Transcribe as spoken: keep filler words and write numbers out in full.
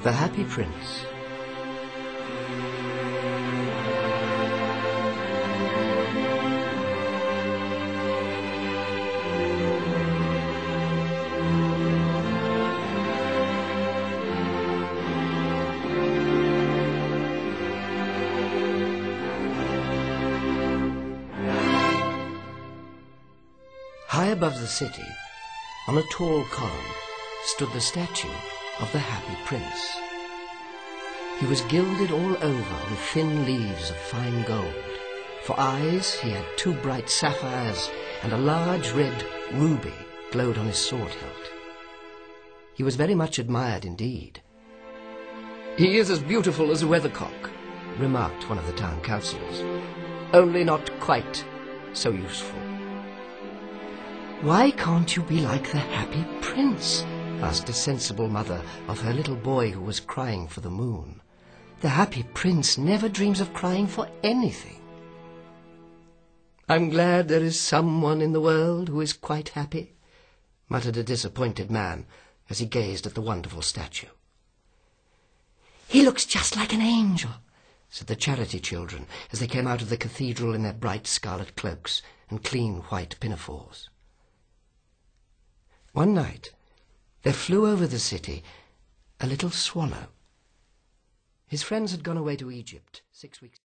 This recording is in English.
The Happy Prince. High above the city, on a tall column, stood the statue of the Happy Prince. He was gilded all over with thin leaves of fine gold. For eyes he had two bright sapphires, and a large red ruby glowed on his sword hilt. He was very much admired indeed. "He is as beautiful as a weathercock," remarked one of the town councillors, "only not quite so useful." "Why can't you be like the Happy Prince?" asked a sensible mother of her little boy who was crying for the moon. "The Happy Prince never dreams of crying for anything." "I'm glad there is someone in the world who is quite happy," muttered a disappointed man as he gazed at the wonderful statue. "He looks just like an angel," said the charity children as they came out of the cathedral in their bright scarlet cloaks and clean white pinafores. One night there flew over the city a little swallow. His friends had gone away to Egypt six weeks